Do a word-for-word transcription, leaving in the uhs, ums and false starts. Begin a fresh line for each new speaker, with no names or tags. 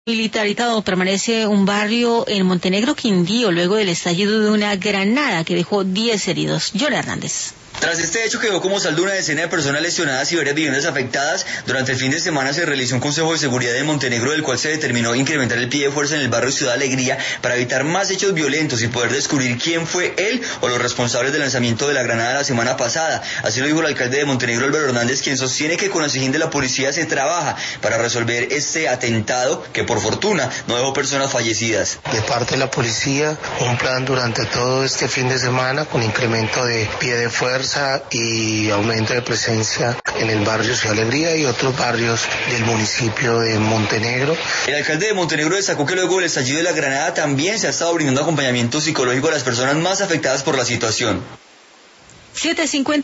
Militarizado permanece un barrio en Montenegro, Quindío, luego del estallido de una granada que dejó diez heridos. John Hernández.
Tras este hecho que dejó como saldo una decena de personas lesionadas y varias viviendas afectadas, durante el fin de semana se realizó un consejo de seguridad de Montenegro, del cual se determinó incrementar el pie de fuerza en el barrio Ciudad Alegría para evitar más hechos violentos y poder descubrir quién fue él o los responsables del lanzamiento de la granada la semana pasada. Así lo dijo el alcalde de Montenegro, Álvaro Hernández, quien sostiene que con el sigil de la policía se trabaja para resolver este atentado que por fortuna no dejó personas fallecidas.
De parte de la policía, un plan durante todo este fin de semana con incremento de pie de fuerza y aumento de presencia en el barrio Ciudad Alegría y otros barrios del municipio de Montenegro.
El alcalde de Montenegro destacó que luego del estallido de la granada también se ha estado brindando acompañamiento psicológico a las personas más afectadas por la situación.
siete cincuenta